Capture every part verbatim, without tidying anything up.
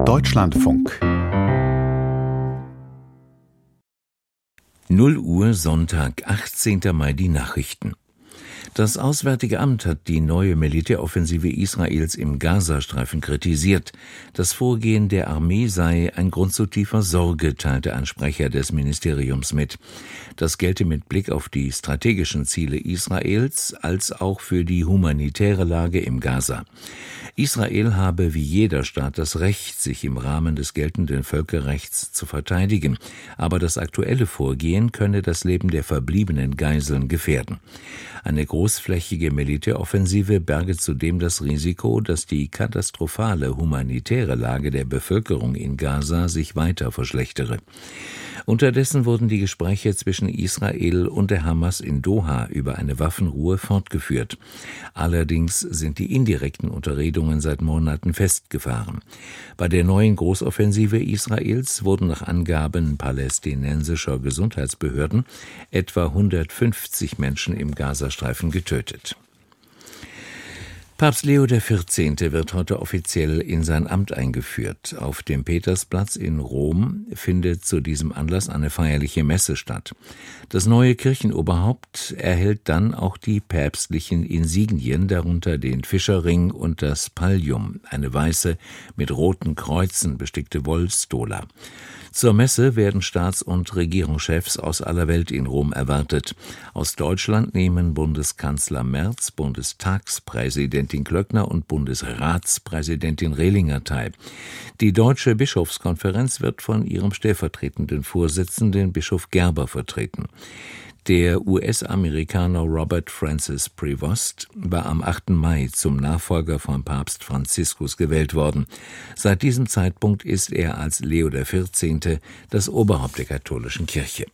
Deutschlandfunk. null Uhr Sonntag, achtzehnten Mai, die Nachrichten. Das Auswärtige Amt hat die neue Militäroffensive Israels im Gazastreifen kritisiert. Das Vorgehen der Armee sei ein Grund zu tiefer Sorge, teilte ein Sprecher des Ministeriums mit. Das gelte mit Blick auf die strategischen Ziele Israels als auch für die humanitäre Lage im Gaza. Israel habe wie jeder Staat das Recht, sich im Rahmen des geltenden Völkerrechts zu verteidigen. Aber das aktuelle Vorgehen könne das Leben der verbliebenen Geiseln gefährden. Eine großflächige Militäroffensive berge zudem das Risiko, dass die katastrophale humanitäre Lage der Bevölkerung in Gaza sich weiter verschlechtere. Unterdessen wurden die Gespräche zwischen Israel und der Hamas in Doha über eine Waffenruhe fortgeführt. Allerdings sind die indirekten Unterredungen seit Monaten festgefahren. Bei der neuen Großoffensive Israels wurden nach Angaben palästinensischer Gesundheitsbehörden etwa hundertfünfzig Menschen im Gazastreifen getötet. Papst Leo der vierzehnte wird heute offiziell in sein Amt eingeführt. Auf dem Petersplatz in Rom findet zu diesem Anlass eine feierliche Messe statt. Das neue Kirchenoberhaupt erhält dann auch die päpstlichen Insignien, darunter den Fischerring und das Pallium, eine weiße, mit roten Kreuzen bestickte Wollstola. Zur Messe werden Staats- und Regierungschefs aus aller Welt in Rom erwartet. Aus Deutschland nehmen Bundeskanzler Merz, Bundestagspräsidentin Klöckner und Bundesratspräsidentin Rehlinger teil. Die Deutsche Bischofskonferenz wird von ihrem stellvertretenden Vorsitzenden Bischof Gerber vertreten. Der U S-Amerikaner Robert Francis Prevost war am achten Mai zum Nachfolger von Papst Franziskus gewählt worden. Seit diesem Zeitpunkt ist er als Leo der vierzehnte das Oberhaupt der katholischen Kirche.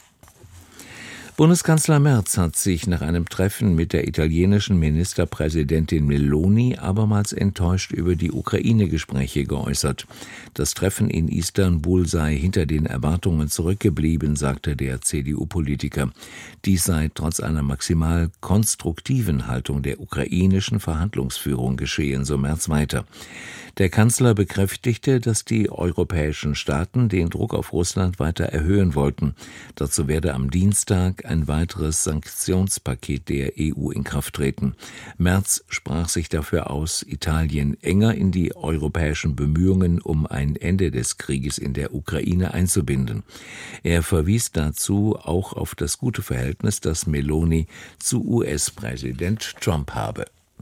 Bundeskanzler Merz hat sich nach einem Treffen mit der italienischen Ministerpräsidentin Meloni abermals enttäuscht über die Ukraine-Gespräche geäußert. Das Treffen in Istanbul sei hinter den Erwartungen zurückgeblieben, sagte der C D U-Politiker. Dies sei trotz einer maximal konstruktiven Haltung der ukrainischen Verhandlungsführung geschehen, so Merz weiter. Der Kanzler bekräftigte, dass die europäischen Staaten den Druck auf Russland weiter erhöhen wollten. Dazu werde am Dienstag ein weiteres Sanktionspaket der E U in Kraft treten. Merz sprach sich dafür aus, Italien enger in die europäischen Bemühungen um ein Ende des Krieges in der Ukraine einzubinden. Er verwies dazu auch auf das gute Verhältnis, das Meloni zu U S-Präsident Trump habe.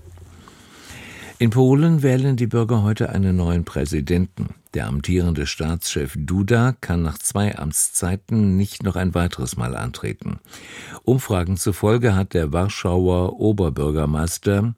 In Polen wählen die Bürger heute einen neuen Präsidenten. Der amtierende Staatschef Duda kann nach zwei Amtszeiten nicht noch ein weiteres Mal antreten. Umfragen zufolge hat der Warschauer Oberbürgermeister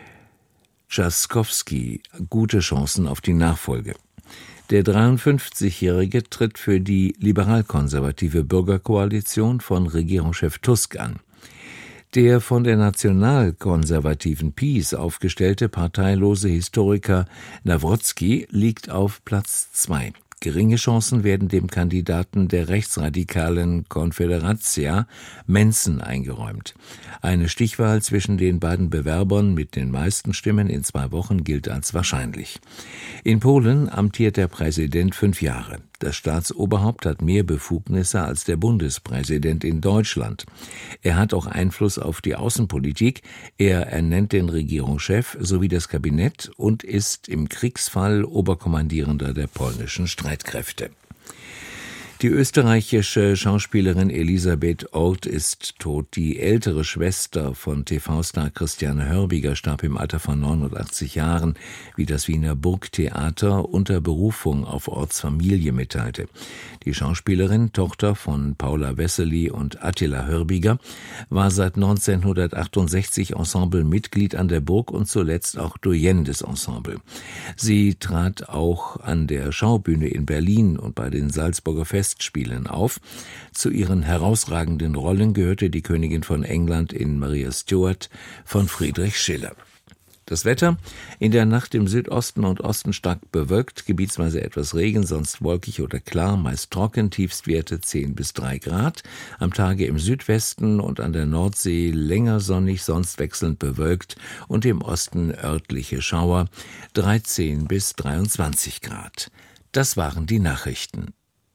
Trzaskowski gute Chancen auf die Nachfolge. Der dreiundfünfzigjährige tritt für die liberal-konservative Bürgerkoalition von Regierungschef Tusk an. Der von der nationalkonservativen PiS aufgestellte parteilose Historiker Nawrocki liegt auf Platz zwei. Geringe Chancen werden dem Kandidaten der rechtsradikalen Konfederacja Menzen eingeräumt. Eine Stichwahl zwischen den beiden Bewerbern mit den meisten Stimmen in zwei Wochen gilt als wahrscheinlich. In Polen amtiert der Präsident fünf Jahre. Das Staatsoberhaupt hat mehr Befugnisse als der Bundespräsident in Deutschland. Er hat auch Einfluss auf die Außenpolitik. Er ernennt den Regierungschef sowie das Kabinett und ist im Kriegsfall Oberkommandierender der polnischen Streitkräfte. Die österreichische Schauspielerin Elisabeth Orth ist tot. Die ältere Schwester von T V-Star Christiane Hörbiger starb im Alter von neunundachtzig Jahren, wie das Wiener Burgtheater unter Berufung auf Orths Familie mitteilte. Die Schauspielerin, Tochter von Paula Wessely und Attila Hörbiger, war seit neunzehnhundertachtundsechzig Ensemblemitglied an der Burg und zuletzt auch Doyenne des Ensemble. Sie trat auch an der Schaubühne in Berlin und bei den Salzburger Festspielen auf. Zu ihren herausragenden Rollen gehörte die Königin von England in Maria Stuart von Friedrich Schiller. Das Wetter: in der Nacht im Südosten und Osten stark bewölkt, gebietsweise etwas Regen, sonst wolkig oder klar, meist trocken, Tiefstwerte zehn bis drei Grad. Am Tage im Südwesten und an der Nordsee länger sonnig, sonst wechselnd bewölkt und im Osten örtliche Schauer, dreizehn bis dreiundzwanzig Grad. Das waren die Nachrichten.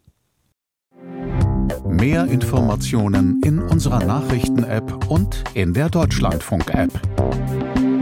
Mehr Informationen in unserer Nachrichten-App und in der Deutschlandfunk-App.